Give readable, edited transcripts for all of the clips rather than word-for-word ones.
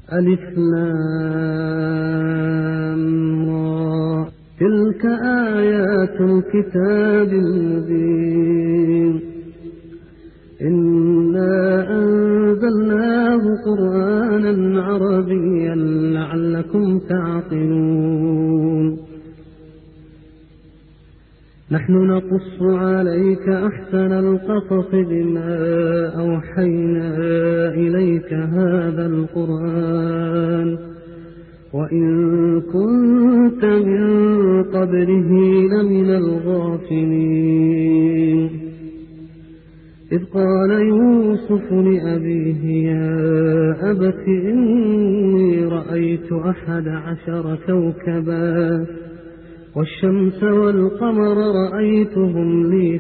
ألف لام را. تلك آيات الكتاب المبين. إنا أنزلناه قرآنا عربيا لعلكم تعقلون. نحن نقص عليك أحسن القصص بما أوحينا إليك هذا القرآن وإن كنت من قبله لمن الغافلين. إذ قال يوسف لأبيه يا أبت إني رأيت 11 كوكبا والشمس والقمر رأيتهم لي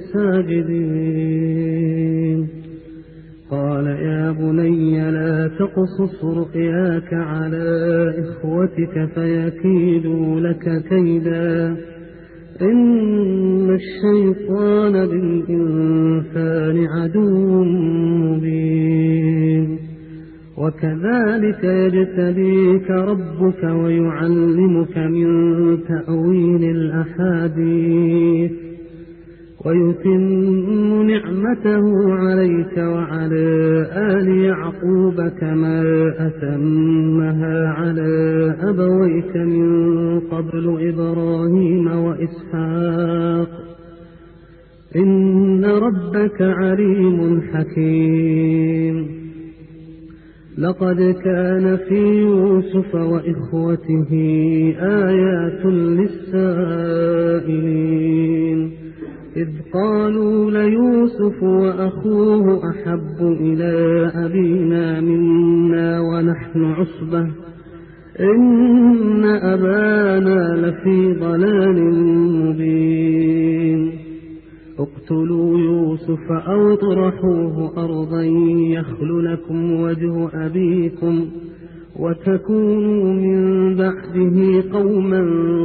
ساجدين. قال يا بني لا تقصص رؤياك على إخوتك فيكيدوا لك كيدا إن الشيطان للإنسان عدو مبين. وكذلك يجتبيك ربك ويعلمك من تأويل الأحاديث ويتم نعمته عليك وعلى آل يعقوب كما أتمها على أبويك من قبل إبراهيم وإسحاق إن ربك عليم حكيم. لقد كان في يوسف وإخوته آيات للسائلين إذ قالوا ليوسف وأخوه أحب إلى أبينا منا ونحن عصبة إن أبانا لفي ضلال مبين. اقتلوا يوسف أو اطرحوه أرضا يخل لكم وجه أبيكم وتكونوا من بعده قوما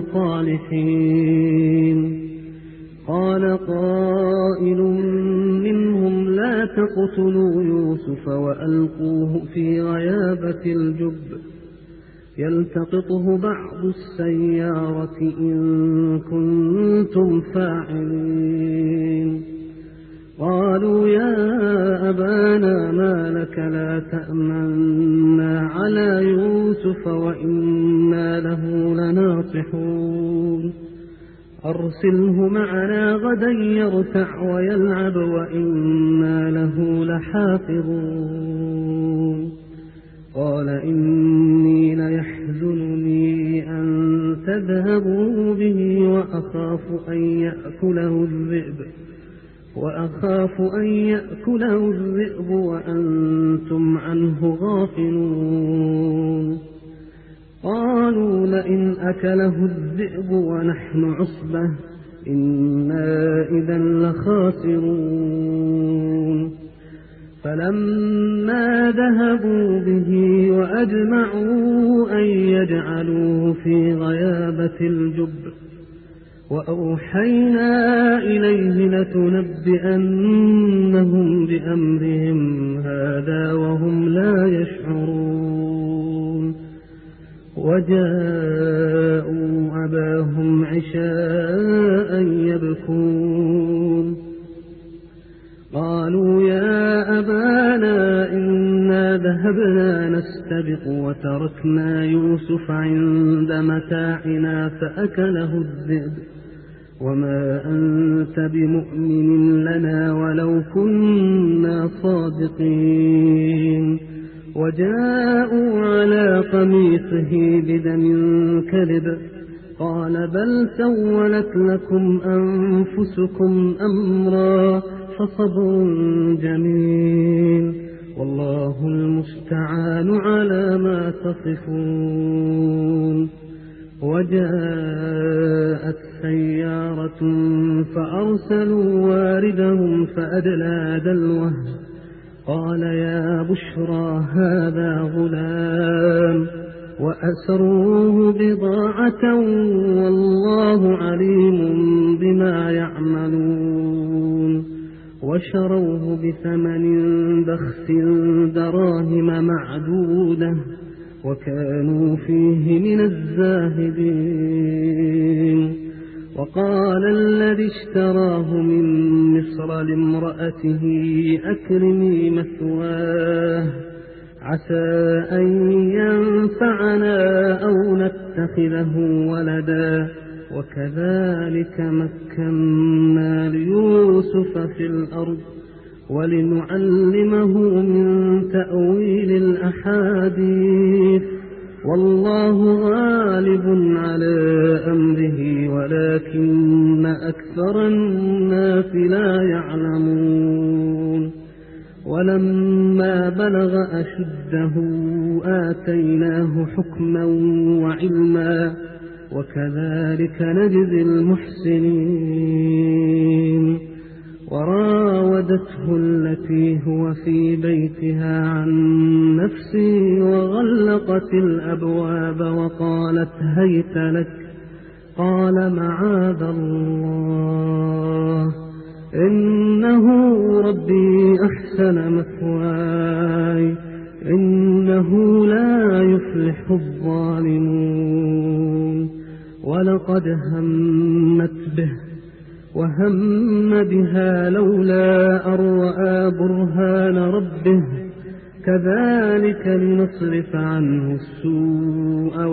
صالحين. قال قائل منهم لا تقتلوا يوسف وألقوه في غيابة الجب يلتقطه بعض السيارة إن كنتم فاعلين. قالوا يا أبانا ما لك لا تأمنا على يوسف وإنا له لناصحون أرسله معنا غدا يرتع ويلعب وإنا له لحافظون. قال إني ليحزنني أن تذهبوا به وأخاف أن يأكله الذئب وأنتم عنه غافلون. قالوا لئن أكله الذئب ونحن عصبة إنا إذا لخاسرون. فلما ذهبوا به وأجمعوا أن يجعلوه في غيابة الجب وأوحينا إليه لتنبئنهم بأمرهم هذا وهم لا يشعرون. وجاءوا أباهم عشاء يبكون. قالوا يا أبانا إنا ذهبنا نستبق وتركنا يوسف عند متاعنا فأكله الذئب وما أنت بمؤمن لنا ولو كنا صادقين. وجاءوا على قميصه بدم كذب قال بل سولت لكم أنفسكم أمرا فصبر جميل والله المستعان على ما تصفون. وجاءت سيارة فأرسلوا واردهم فأدلى دلوه قال يا بشرى هذا غلام وأسروه بضاعة والله عليم بما يعملون. وشروه بثمن بخس دراهم معدودة وكانوا فيه من الزاهدين. وقال الذي اشتراه من مصر لامرأته أكرمي مثواه عسى أن ينفعنا أو نتخذه ولدا وكذلك مكنا ليوسف في الأرض ولنعلمه من تأويل الأحاديث والله غالب على أمره ولكن أكثر الناس لا يعلمون. ولما بلغ أشده آتيناه حكما وعلما وكذلك نجزي المحسنين. وراودته التي هو في بيتها عن نفسه وغلقت الأبواب وقالت هيت لك قال معاذ الله إنه ربي أحسن مثواي إنه لا يفلح الظالمون. ولقد همت به وهم بها لولا أن رأى برهان ربه كذلك لنصرف عنه السوء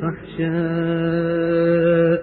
والفحشاء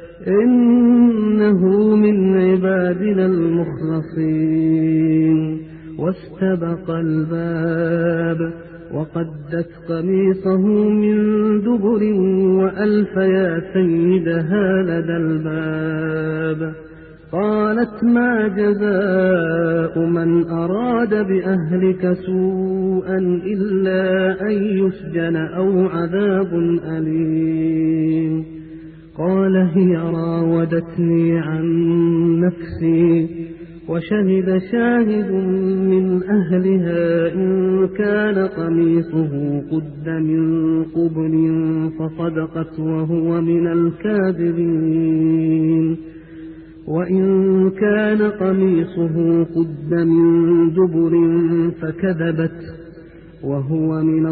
إنه من عبادنا المخلصين. واستبق الباب وقدت قميصه من دبر وألف يا سيدها لدى الباب. قالت ما جزاء من أراد بأهلك سوءا إلا أن يسجن أو عذاب أليم. قال هي راودتني عن نفسي وشهد شاهد من أهلها إن كان قميصه قد من قبل فصدقت وهو من الكاذبين وإن كان قميصه قد من دبر فكذبت وهو من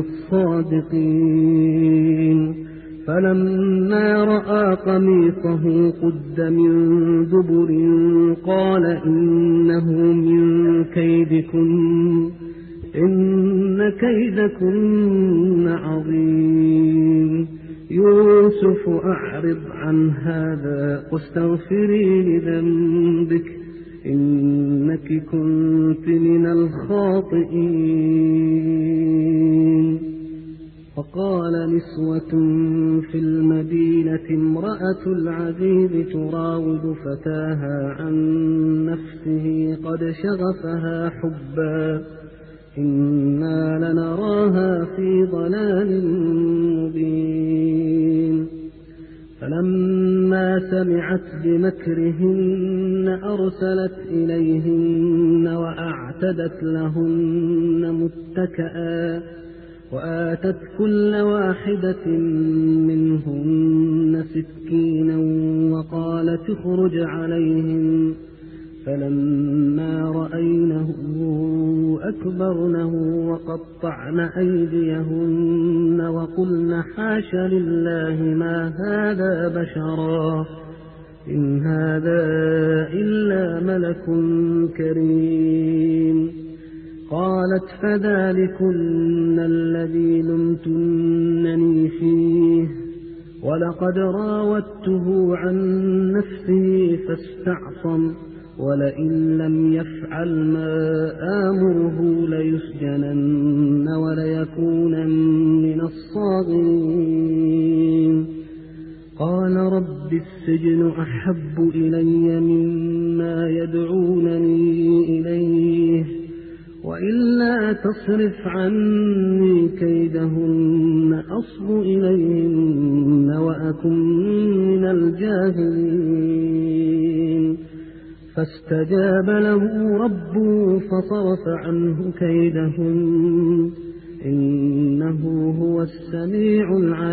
الصادقين. فلما رأى قميصه قد من دبر قال إنه من كيدكن إن كيدكن عظيم. يوسف أعرض عن هذا واستغفري لذنبك إنك كنت من الخاطئين. وقال نسوة في المدينة امرأة العزيز تراود فتاها عن نفسه قد شغفها حبا إنا لنراها في ضلال مبين. فلما سمعت بمكرهن أرسلت إليهن وأعتدت لهن متكئا وآتت كل واحدة منهن سكينا وقالت اخرج عليهم. فلما رأينه أكبرنه وقطعن أيديهن وقلن حاش لله ما هذا بشرا إن هذا إلا ملك كريم. قالت فذلكن الذي لمتنني فيه ولقد راودته عن نفسه فاستعصم ولئن لم يفعل ما آمره ليسجنن وليكونن من الصاغرين. قال رب السجن أحب إلي مما يدعونني إليه وإلا تصرف عني كيدهن أصب إليهن وأكن من الجاهلين. فاستجاب له ربه فصرف عنه كيدهن إنه هو السميع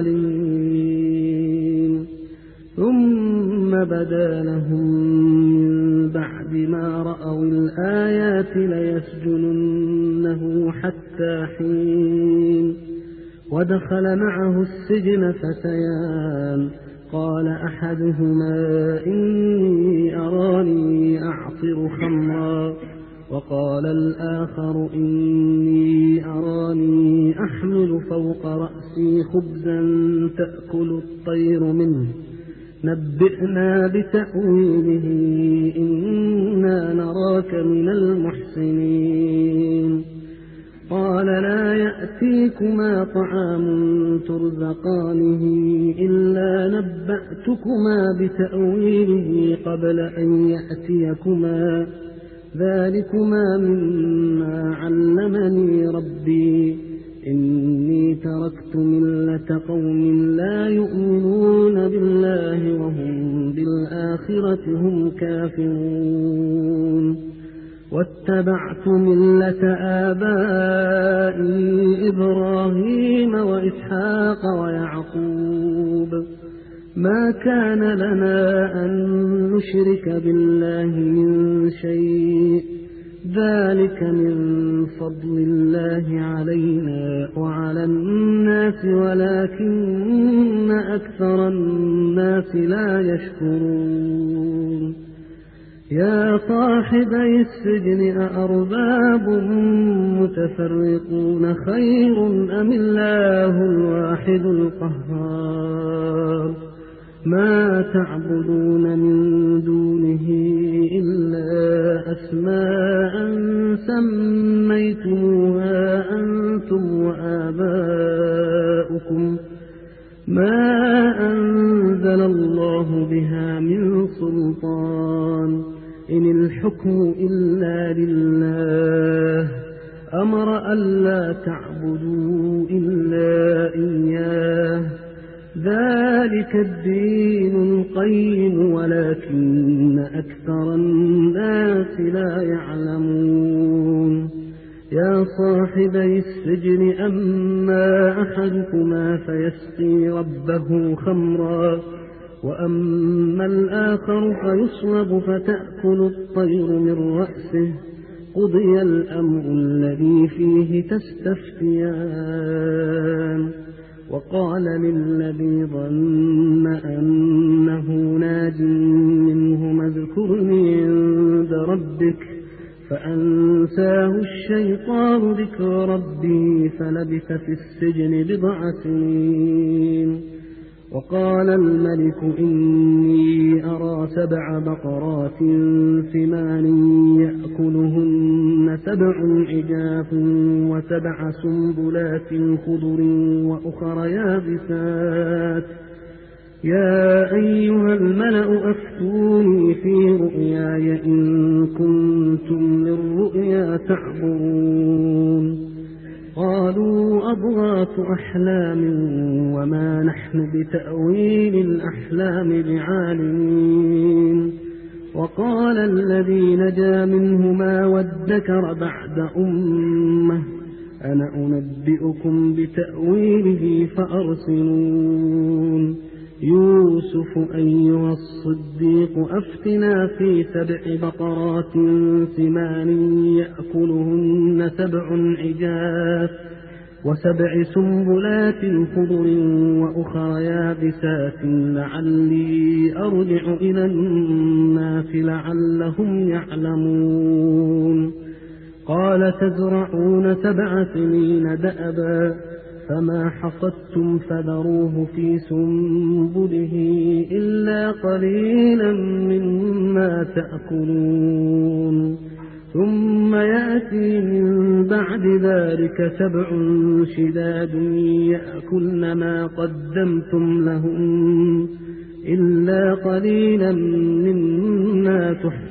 العليم. ثم بدا لهم من بعد ما رأوا الآيات ليسجننه حتى حين ودخل معه السجن فتيان، قال أحدهما إني أراني أعصر خمرا، وقال الآخر إني أراني أحمل فوق رأسي خبزا تأكل الطير منه، نبئنا بتأويله إنا نراك من المحسنين. قال لا يأتيكما طعام ترزقانه إلا نبأتكما بتأويله قبل أن يأتيكما، ذلكما مما علمني ربي، إني تركت ملة قوم لا يؤمنون بالله وهم بالآخرة هم كافرون، واتبعت ملة آبائي إبراهيم وإسحاق ويعقوب، ما كان لنا أن نشرك بالله من شيء، ذلك من فضل الله علينا وعلى الناس ولكن أكثر الناس لا يشكرون. يا صاحبي السجن أأرباب متفرقون خير أم الله الواحد القهار، ما تعبدون من دونه إلا أسماء سميتموها أنتم وآباؤكم ما أنزل الله بها من سلطان، إن الحكم إلا لله، أمر ألا تعبدوا إلا إياه، ذلك الدين القيم ولكن أكثر الناس لا يعلمون. يا صاحبي السجن أما أحدكما فيسقي ربه خمرا، وأما الآخر فيصلب فتأكل الطير من رأسه، قضي الأمر الذي فيه تستفتيان. وقال للذي ظن أنه ناج منهما اذكرني عند ربك، فأنساه الشيطان ذكر ربه فلبث في السجن 9 سنين. وقال الملك إني أرى 7 بقرات ثمان يأكلهن 7 عجاف و7 سنبلات خضر وأخر يابسات، يا أيها الملأ أفتوني في رؤياي إن كنتم للرؤيا تعبرون. قالوا أضغاث أحلام وما نحن بتأويل الأحلام بعالمين. وقال الذي نجا منهما وادكر بعد أمة أنا أنبئكم بتأويله فأرسلون. يوسف أيها الصديق أفتنا في 7 بقرات ثمان يأكلهن 7 عجاف و7 سنبلات خضر وأخر يابسات لعلي أرجع إلى الناس لعلهم يعلمون. قال تزرعون 7 سنين دأبا فما حصدتم فذروه في سنبله إلا قليلا مما تأكلون. ثم يأتي من بعد ذلك 7 شداد يأكلن ما قدمتم لهم إلا قليلا مما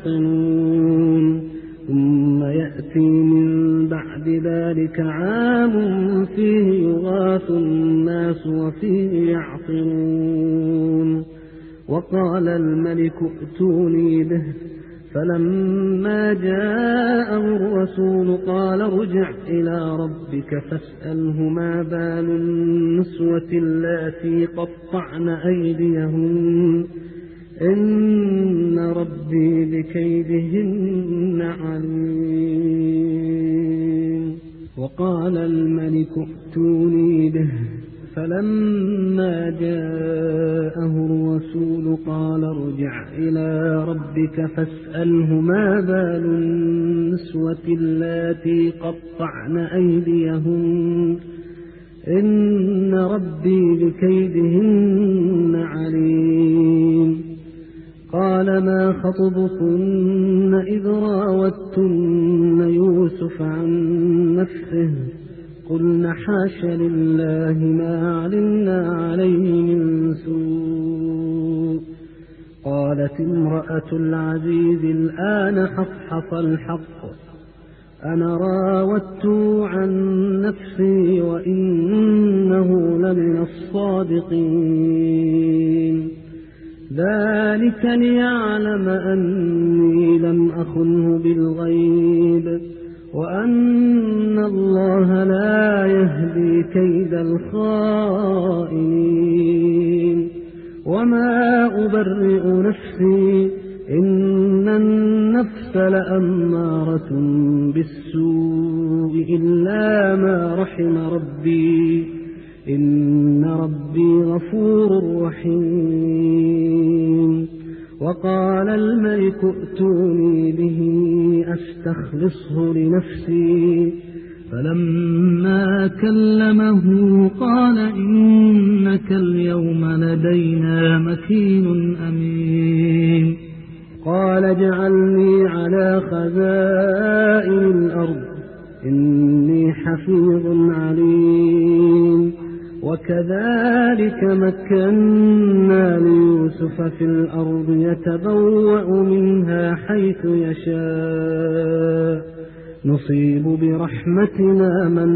تحصنون. ثم يأتي من بعد ذلك عام فيه يغاث الناس وفيه يعصرون. وقال الملك ائتوني به، فلما جاءه الرسول قال ارجع إلى ربك فاسأله ما بال النسوة اللاتي قطعن أيديهن إن ربي بكيدهن عليم. وقال الملك ائتوني به فلما جاءه الرسول قال ارجع إلى ربك فاسأله ما بال النسوة اللاتي قطعن أيديهن إن ربي بكيدهن عليم. قال ما خطبكن إذ راوتن يوسف عن نفسه قلن حاش لله ما علمنا عليه من سوء. قالت امرأة العزيز الآن حصحص الحق أنا راودته عن نفسي وإنه لمن الصادقين. ذلك ليعلم أني لم أخنه بالغيب وأن الله لا يهدي كيد الخائنين. وما أبرئ نفسي إن النفس لأمارة بالسوء إلا ما رحم ربي إن ربي غفور رحيم. وقال الملك ائتوني به أستخلصه لنفسي فلما كلمه قال إنك اليوم لدينا مكين أمين. قال اجعلني على خزائن الأرض إني حفيظ عليم. وكذلك مكنا ليوسف في الأرض يتبوأ منها حيث يشاء نصيب برحمتنا من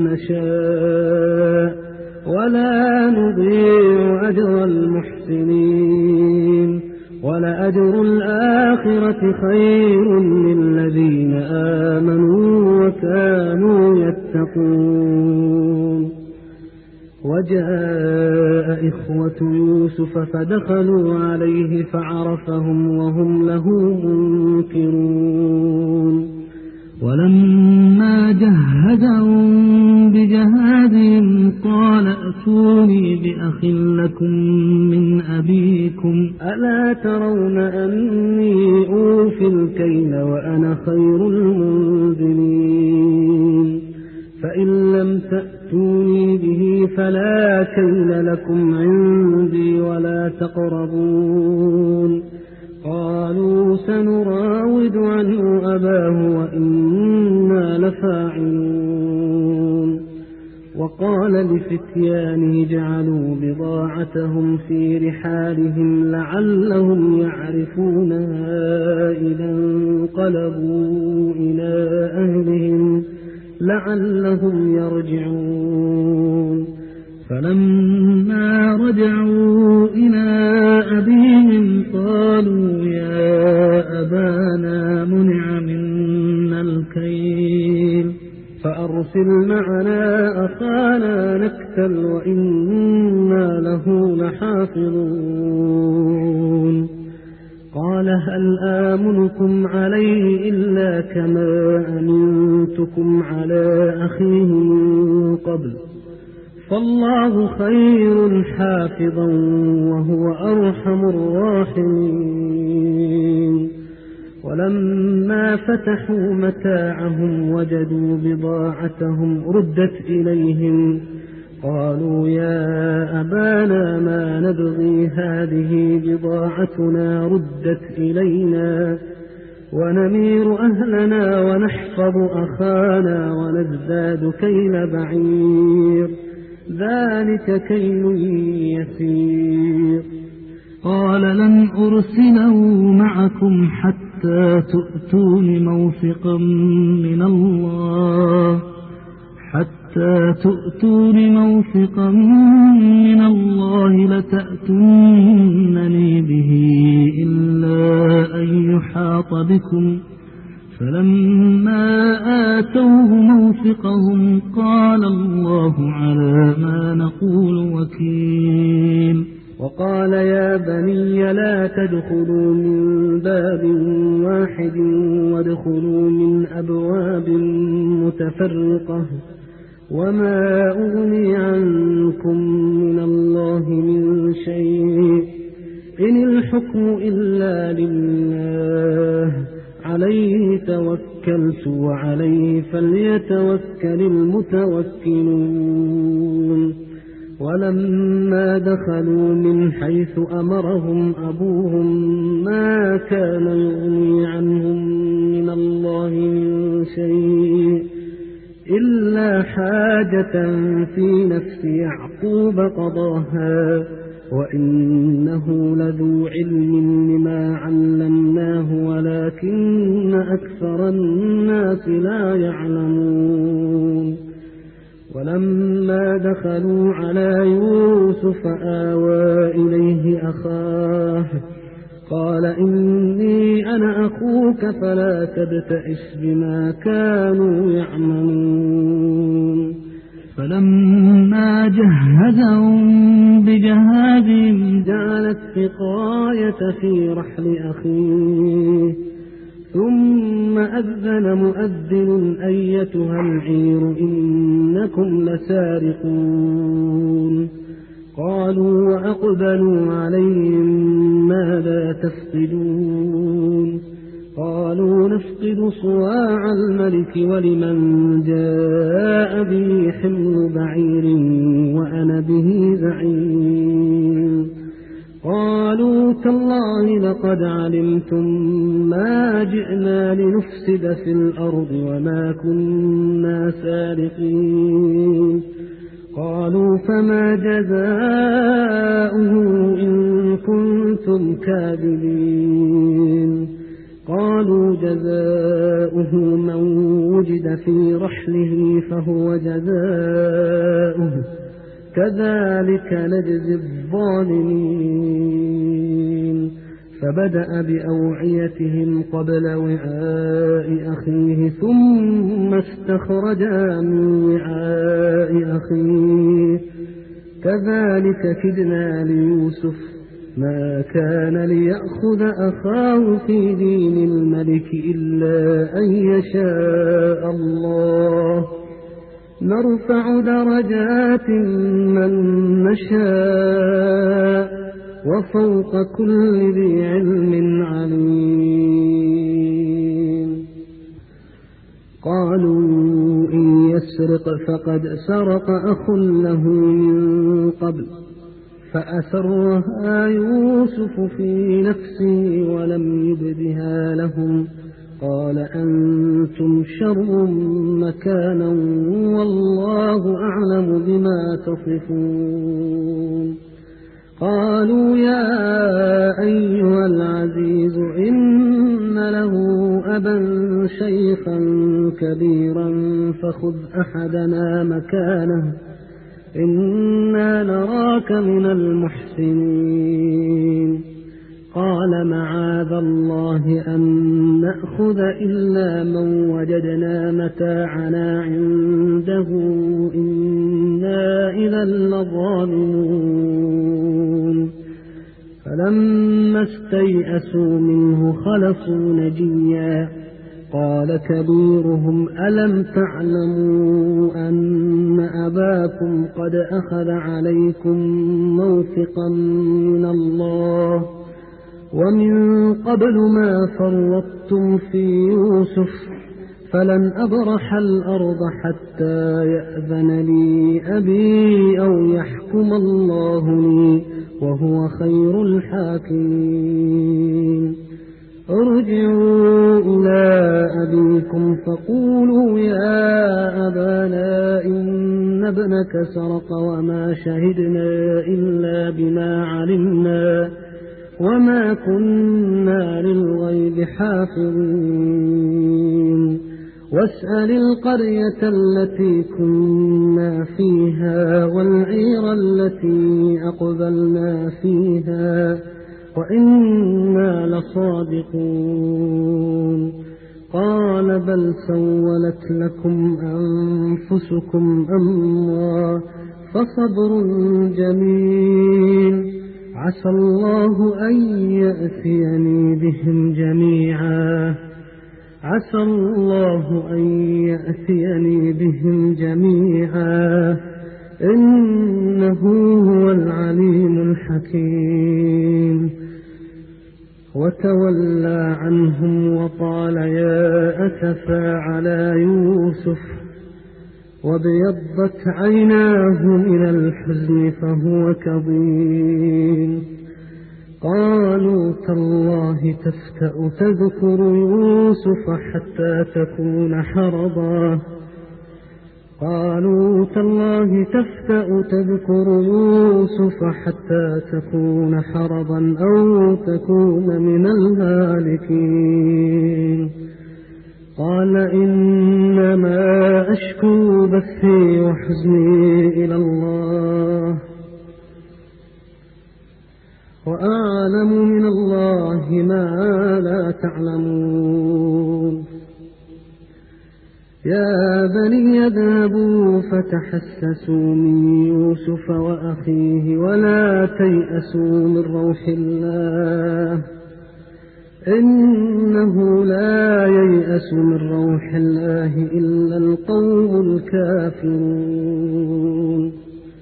نشاء ولا نضيع أجر المحسنين. ولأجر الآخرة خير للذين آمنوا وكانوا يتقون. وجاء إخوة يوسف فدخلوا عليه فعرفهم وهم له منكرون. ولما جهزهم بجهازهم قال ائتوني بأخ لكم من أبيكم ألا ترون أني أوفي الكيل وأنا خير المنزلين. فإن لم تأتوني به فلا كيل لكم عندي ولا تقربون. قالوا سنراود عنه أباه وإنا لفاعلون. وقال لفتيانه جعلوا بضاعتهم في رحالهم لعلهم يعرفونها إذا انقلبوا إلى أهلهم لعلهم يرجعون. فلما رجعوا إلى أبيهم قالوا يا أبانا منع منا الكيل فأرسل معنا أخانا نكتل وإنا له لحافظون. قال هل آمنكم عليه إلا كما أمنتكم على أخيه من قبل فالله خير حافظا وهو أرحم الراحمين. ولما فتحوا متاعهم وجدوا بضاعتهم ردت إليهم قالوا يا أبانا ما نبغي هذه بضاعتنا ردت إلينا ونمير أهلنا ونحفظ أخانا ونزداد كيل بعير ذلك كيل يسير. قال لن أرسله معكم حتى تؤتون موثقا من الله لتأتونني به إلا أن يحاط بكم. فلما آتوه موثقهم قال الله على ما نقول وكيل. وقال يا بني لا تدخلوا من باب واحد وادخلوا من أبواب متفرقة وما أغني عنكم من الله من شيء إن الحكم إلا لله عليه توكلت وعليه فليتوكل المتوكلون ولما دخلوا من حيث أمرهم أبوهم ما كان يغني عنهم من الله من شيء إلا حاجة في نفس يعقوب قضاها وإنه لذو علم لما علمناه ولكن أكثر الناس لا يعلمون ولما دخلوا على يوسف آوى إليه أخاه قال إني أنا أخوك فلا تبتئس بما كانوا يعملون فلما جهزهم بجهازهم جعل السقاية في رحل أخيه ثم أذن مؤذن أيتها العير إنكم لسارقون قالوا وأقبلوا عليهم ماذا تفقدون قالوا نفقد صواع الملك ولمن جاء به حمل بعير وأنا به زعيم قالوا تالله لقد علمتم ما جئنا لنفسد في الأرض وما كنا سارقين قالوا فما جزاؤه إن كنتم كاذبين قالوا جزاؤه من وجد في رحله فهو جزاؤه كذلك نجزي الظالمين فبدأ بأوعيتهم قبل وعاء أخيه ثم استخرجا من وعاء أخيه كذلك كدنا ليوسف ما كان ليأخذ أخاه في دين الملك إلا أن يشاء الله نرفع درجات من نشاء وفوق كل ذي علم عليم قالوا إن يسرق فقد سرق أخ له من قبل فأسرها يوسف في نفسه ولم يبدها لهم قال أنتم شر مكانا والله أعلم بما تصفون قالوا يا أيها العزيز إن له أبا شيخا كبيرا فخذ أحدنا مكانه إنا نراك من المحسنين قال معاذ الله أن نأخذ إلا من وجدنا متاعنا عنده إنا إذا لظالمون فلما استيئسوا منه خلصوا نجيا قال كبيرهم ألم تعلموا أن أباكم قد أخذ عليكم موثقا من الله ومن قبل ما فرطتم في يوسف فلن أبرح الأرض حتى يأذن لي أبي أو يحكم الله لي وهو خير الحاكمين ارجعوا إلى أبيكم فقولوا يا أبانا إن ابنك سرق وما شهدنا إلا بما علمنا وما كنا للغيب حافظين واسأل القرية التي كنا فيها والعير التي أقبلنا فيها وإنا لصادقون قال بل سولت لكم أنفسكم أمرا فصبر جميل عسى الله أن يأتيني بهم جميعا عسى الله أن يأتيني بهم جميعا إنه هو العليم الحكيم. وتولى عنهم وقال يا أسفى على يوسف وابيضت عيناه من الحزن فهو كظيم. قالوا تالله تفتأ تذكر يوسف حتى تكون حرضا قالوا تالله تفتأ تذكر يوسف حتى تكون حرضا أو تكون من الهالكين. قال إنما أشكو بثي وحزني إلى الله وأعلم من الله ما لا تعلمون. يا بني اذهبوا فتحسسوا من يوسف وأخيه ولا تيأسوا من روح الله إنه لا ييأس من روح الله إلا القوم الكافرون.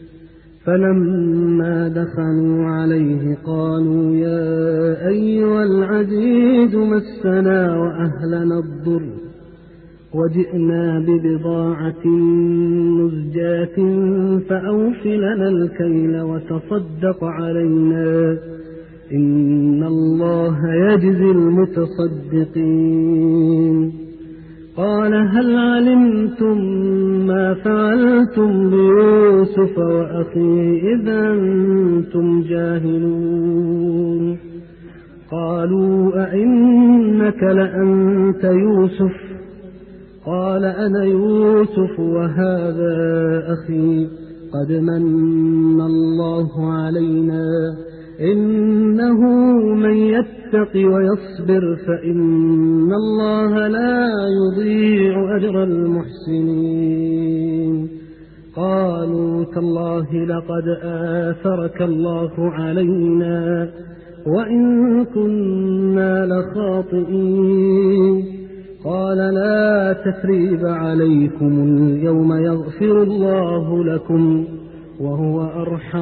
فلما دخلوا عليه قالوا يا أيها العزيز مسنا وأهلنا الضر وجئنا ببضاعة مزجاة فأوف لنا الكيل وتصدق علينا إن الله يجزي المتصدقين. قال هل علمتم ما فعلتم بيوسف وأخيه إذا أنتم جاهلون. قالوا أئنك لأنت يوسف قال أنا يوسف وهذا أخي قد من الله علينا إنه من يتق ويصبر فإن الله لا يضيع أجر المحسنين. قالوا تالله لقد آثرك الله علينا وإن كنا لخاطئين. قال لا تثريب عليكم اليوم يغفر الله لكم وهو أرحم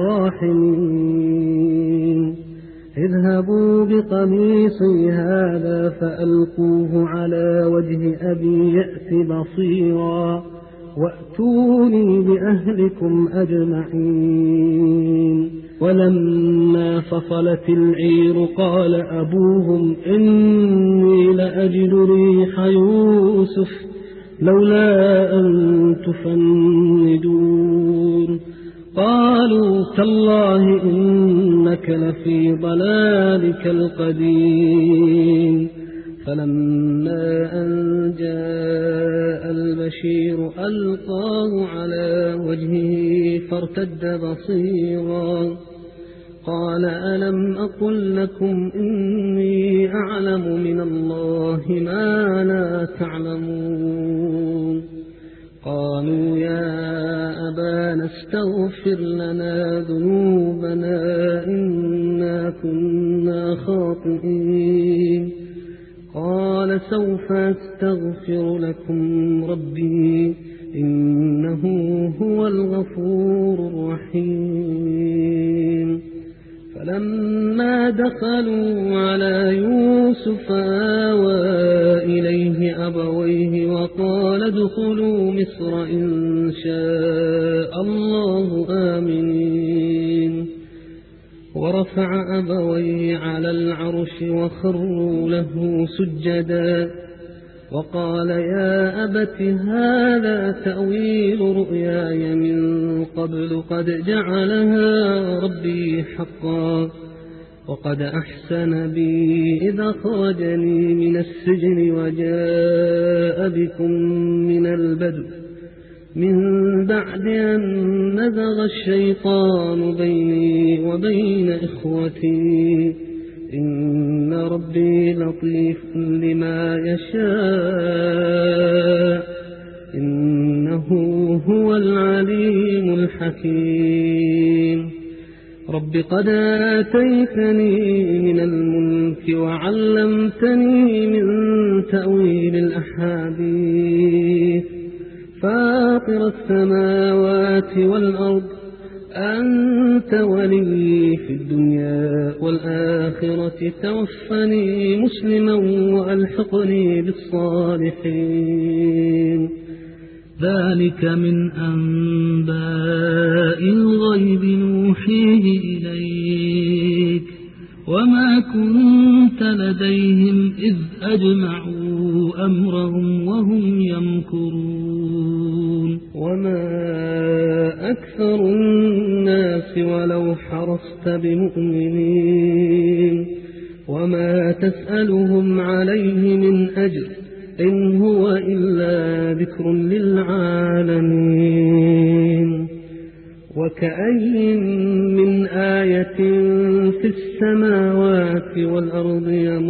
الراحمين. اذهبوا بقميصي هذا فألقوه على وجه أبي يأت بصيرا وأتوني بأهلكم أجمعين. ولما فصلت العير قال أبوهم إني لأجد ريح يوسف لولا أن تفندون. قالوا تالله إنك لفي ضلالك القديم. فلما أن جاء البشير ألقاه على وجهه فارتد بصيرا قال ألم أقل لكم إني أعلم من الله ما لا تعلمون. قالوا يا أبانا استغفر لنا ذنوبنا إنا كنا خاطئين. قال سوف أستغفر لكم ربي إنه هو الغفور الرحيم. فلما دخلوا على يوسف آوى إليه أبويه وقال ادخلوا مصر إن شاء الله آمنين. ورفع أبويه على العرش وخروا له سجدا وقال يا أبت هذا تأويل رؤياي من قبل قد جعلها ربي حقا وقد أحسن بي إذا خرجني من السجن وجاء بكم من البدو من بعد أن نزغ الشيطان بيني وبين إخوتي إن ربي لطيف لما يشاء إنه هو العليم الحكيم. رب قد آتيتني من الملك وعلمتني من تأويل الأحاديث فاطر السماوات والأرض أنت ولي في الدنيا والآخرة توفني مسلما وألحقني بالصالحين. ذلك من أنباء الغيب نوحيه إليك وما كنت لديهم إذ أجمعوا أمرهم وهم يمكرون. وما أكثر الناس ولو حرصت بمؤمنين وما تسألهم عليه من أجر إن هو إلا ذكر للعالمين. وكأي من آية في السماوات والأرض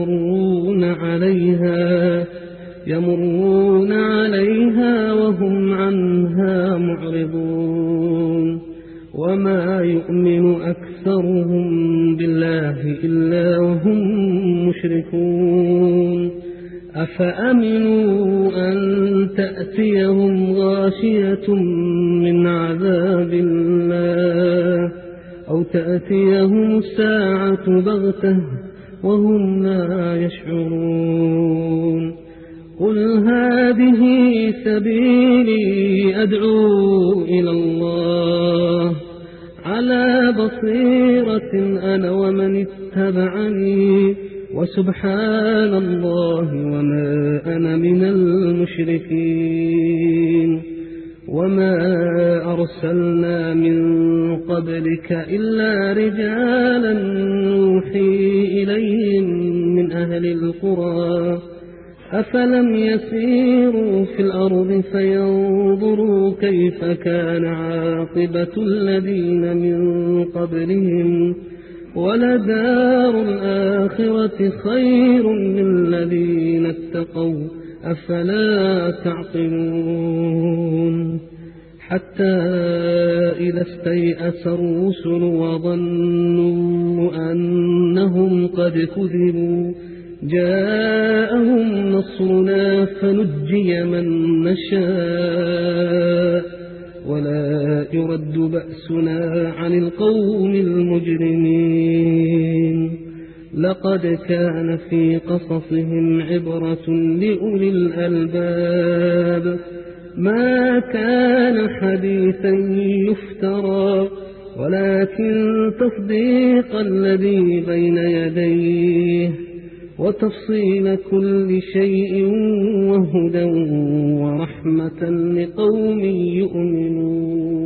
يمرون عليها وهم عنها معرضون وما يؤمن أكثرهم بالله إلا وهم مشركون. أفأمنوا أن تأتيهم غاشية من عذاب الله أو تأتيهم الساعة بغتة وهم لا يشعرون. قل هذه سبيلي أدعو إلى الله على بصيرة أنا ومن اتبعني وسبحان الله وما أنا من المشركين. وما أرسلنا من قبلك إلا رجالا نوحي إليهم من أهل القرى أفلم يسيروا في الأرض فينظروا كيف كان عاقبة الذين من قبلهم ولدار الآخرة خير للذين اتقوا أفلا تعقلون. حتى إذا استيأس الرسل وظنوا أنهم قد كذبوا جاءهم نصرنا فنجي من نشاء ولا يرد بأسنا عن القوم المجرمين. لقد كان في قصصهم عبرة لأولي الألباب ما كان حديثا يفترى ولكن تصديق الذي بين يديه وتفصيل كل شيء وهدى ورحمة لقوم يؤمنون.